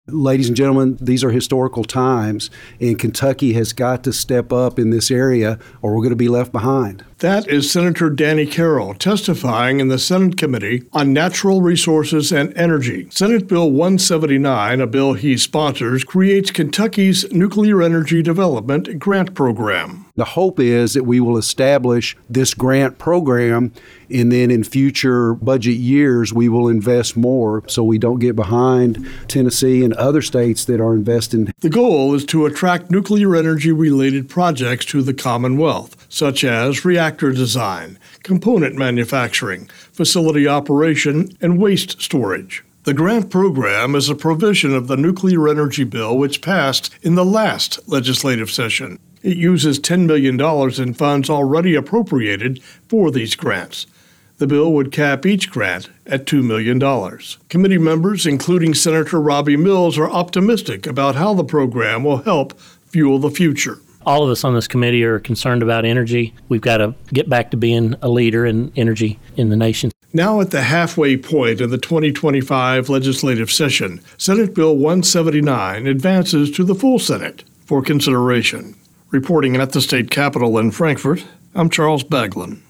Ladies and gentlemen, these are historical times, and Kentucky has got to step up in this area or we're going to be left behind. That is Senator Danny Carroll testifying in the Senate Committee on Natural Resources and Energy. Senate Bill 179, a bill he sponsors, creates Kentucky's Nuclear Energy Development Grant Program. The hope is that we will establish this grant program, and then in future budget years, we will invest more so we don't get behind Tennessee and other states that are investing. The goal is to attract nuclear energy-related projects to the Commonwealth, such as reactor design, component manufacturing, facility operation, and waste storage. The grant program is a provision of the Nuclear Energy Bill which passed in the last legislative session. It uses $10 million in funds already appropriated for these grants. The bill would cap each grant at $2 million. Committee members, including Senator Robbie Mills, are optimistic about how the program will help fuel the future. All of us on this committee are concerned about energy. We've got to get back to being a leader in energy in the nation. Now at the halfway point of the 2025 legislative session, Senate Bill 179 advances to the full Senate for consideration. Reporting at the state capitol in Frankfort, I'm Charles Baglin.